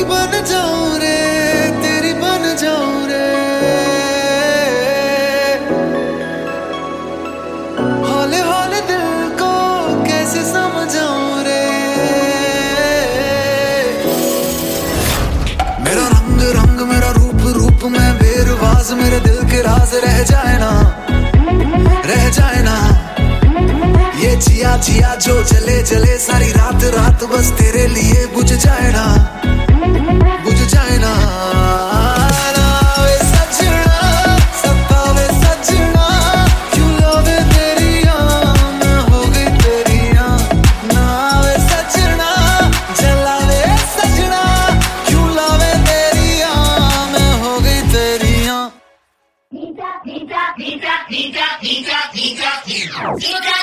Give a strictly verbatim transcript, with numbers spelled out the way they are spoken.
बन जाऊं रे, तेरी बन जाऊं रे, हौले हौले दिल को कैसे समझाऊं रे। मेरा रंग रंग मेरा रूप रूप में बेरवाज, मेरे दिल के राज रह जाए ना, रह जाए ना। ये जिया जिया जो जले जले सारी रात रात बस तेरे लिए बुझ जाए ना, बुझ जाए ना। ना वे सजना, सतावे सजना, क्यों लावे तेरिया, मैं हो गई तेरिया। ना वे सजना, जलावे सजना, क्यों लावे तेरिया, मैं हो गई तेरिया।